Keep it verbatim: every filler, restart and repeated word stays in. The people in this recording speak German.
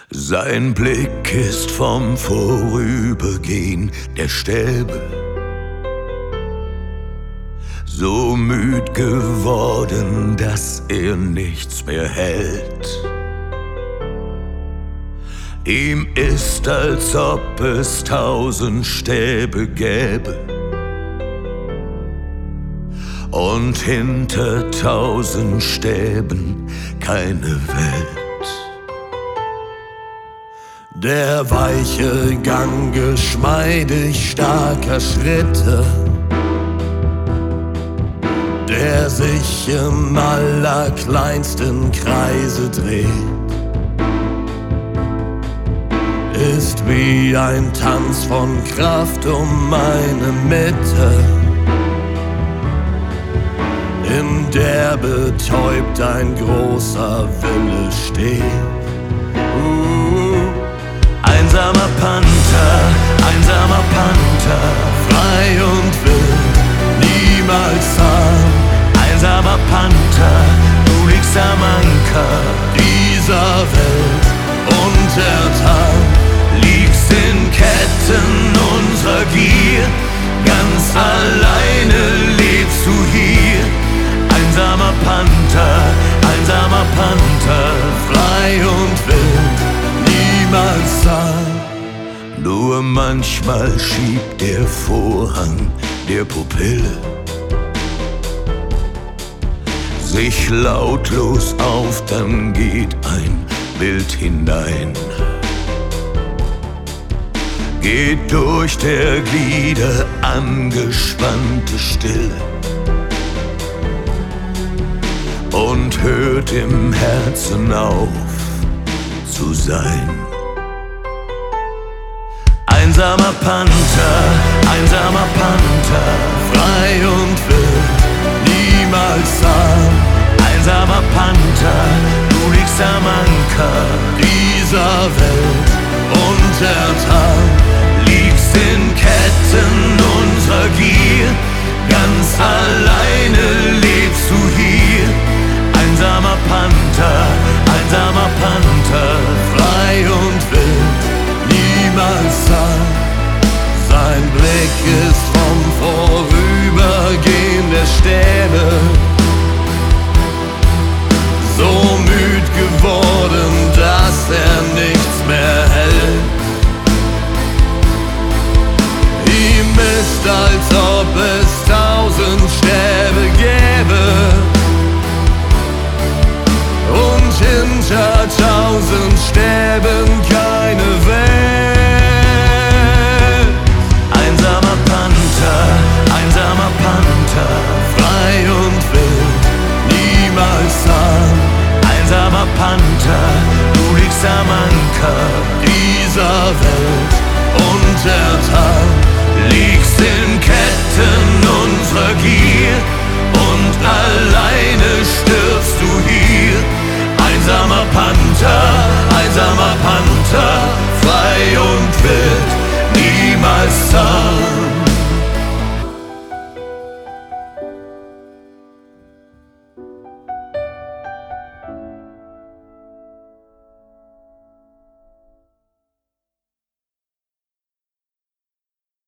Sein Blick ist vom Vorübergehen der Stäbe so müd geworden, dass er nichts mehr hält. Ihm ist, als ob es tausend Stäbe gäbe und hinter tausend Stäben keine Welt. Der weiche Gang geschmeidig starker Schritte, der sich im allerkleinsten Kreise dreht, ist wie ein Tanz von Kraft um meine Mitte, in der betäubt ein großer Wille steht. Uh, einsamer Panther, einsamer Panther, frei und wild, niemals zahm. Einsamer Panther, du liegst am Anker dieser Welt untertan, liegst in Ketten unserer Gier, ganz alleine lebst du hier. Einsamer Panther, einsamer Panther, frei und wild, niemals zahm. Nur manchmal schiebt der Vorhang der Pupille sich lautlos auf, dann geht ein Bild hinein, geht durch der Glieder angespannte Stille und hört im Herzen auf zu sein. Einsamer Panther, einsamer Panther, frei und wild, niemals zahm. Einsamer Panther, du liegst am Anker dieser Welt untertan, liegst in Ketten unserer Gier, ganz alleine lebst du hier. Einsamer Panther, einsamer Panther.